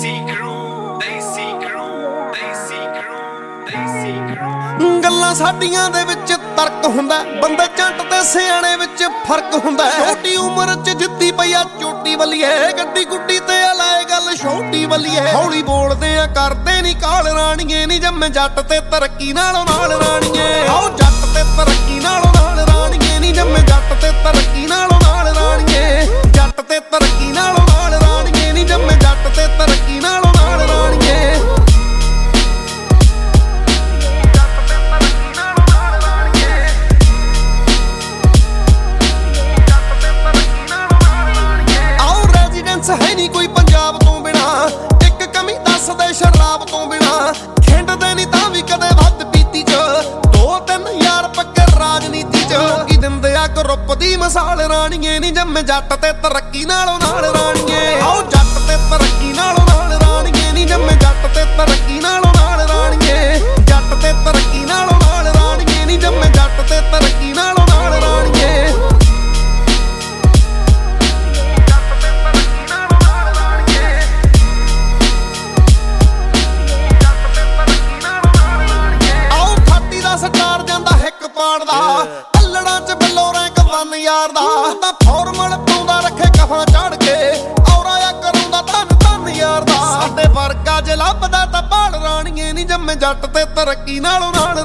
ਗੱਲਾਂ ਸਾਡੀਆਂ ਦੇ ਵਿੱਚ ਤਰਕ ਹੁੰਦਾ, ਬੰਦੇ ਝੱਟ ਤੇ ਸਿਆਣੇ ਵਿੱਚ ਫਰਕ ਹੁੰਦਾ। ਛੋਟੀ ਉਮਰ 'ਚ ਜਿੱਦੀ ਪਈਆ ਚੋਟੀ ਵੱਲੀਏ, ਗੱਡੀ ਗੁੱਡੀ ਤੇ ਲਾਏ ਗੱਲ ਛੋਟੀ ਵੱਲੀਏ। ਹੌਲੀ ਬੋਲਦੇ ਆ ਕਰਦੇ ਨੀ ਕਾਲ ਰਾਣੀਏ, ਨੀ ਜੰਮੇ ਜੱਟ ਤੇ ਤਰੱਕੀ ਨਾਲੋਂ ਨਾਲ ਰਾਣੀਏ। ਆਓ ਜੱਟ ਤੇ ਤਰੱਕੀ ਨਾਲੋਂ ਨਾਲ ਰਾਣੀਏ, ਨੀ ਜੰਮੇ ਜੱਟ ਤੇ ਤਰੱਕੀ ਨਾਲੋਂ ਨਾਲ ਰਾਣੀਏ। ਜੱਟ ਤੇ ਤਰੱਕੀ ਨਾਲੋਂ ਨਾਲ ਰਾਣੀਏ, ਨੀ ਜੰਮੇ ਜੱਟ ਤੇ ਤਰੱਕੀ ਨਾਲੋਂ ਨਾਲ ਰਾਣੀਏ। ਹੈ ਨੀ ਕੋਈ ਪੰਜਾਬ ਤੋਂ ਬਿਨਾ, ਇੱਕ ਕਮੀ ਦੱਸਦੇ ਸ਼ਰਾਬ ਤੋਂ ਬਿਨਾ। ਖਿੰਡਦੇ ਨੀ ਤਾਂ ਵੀ ਕਦੇ ਵੱਧ ਪੀਤੀ 'ਚ, 2-3 ਯਾਰ ਪੱਕੇ ਰਾਜਨੀਤੀ 'ਚ। ਲੋਕੀ ਦਿੰਦੇ ਆ ਗਰੁੱਪ ਦੀ ਮਿਸਾਲ ਰਾਣੀਏ, ਨੀ ਜੰਮੇ ਜੱਟ ਤੇ ਤਰੱਕੀ ਨਾਲੋਂ ਨਾਲ ਰਾਣੀਏ। ਆਓ ਜੱਟ ਤੇ ਤਰੱਕੀ ਨਾਲੋਂ ਨਾਲ ਰਾਣੀਏ, ਨੀ ਜੰਮੇ ਜੱਟ ਤੇ ਤਰੱਕੀ ਨਾਲੋਂ ਨਾਲ ਰਾਣੀਏ। ਜੱਟ ਤੇ ਤਰੱਕੀ ਨਾਲੋਂ ਨਾਲ ਰਾਣੀਏ, ਨੀ ਜੰਮੇ ਜੱਟ ਤੇ ਤਰੱਕੀ ਨਾਲੋਂ ਨਾਲ ਰਾਣੀਏ। ਸਟਾਰ ਜਾਂਦਾ ਹਿੱਕ ਪਾੜਦਾ, ਪੱਲੜਾਂ 'ਚ ਬੱਲੋ ਰੈਂਕ 1 ਯਾਰ ਦਾ। ਤਾਂ ਫਾਰਮਲ ਪਾਉਂਦਾ ਰੱਖੇ ਕਫਾਂ ਚੜ ਕੇ, ਔਰਾ ਕਰਾਉਂਦਾ ਧੰਨ ਯਾਰ ਦਾ। ਸਾਡੇ ਵਰਗਾ ਜੇ ਲੱਭਦਾ ਤਾਂ ਭਾਲ ਰਾਣੀਏ, ਨੀ ਜੰਮੇ ਜੱਟ ਤੇ ਤਰੱਕੀ ਨਾਲੋਂ ਨਾਲ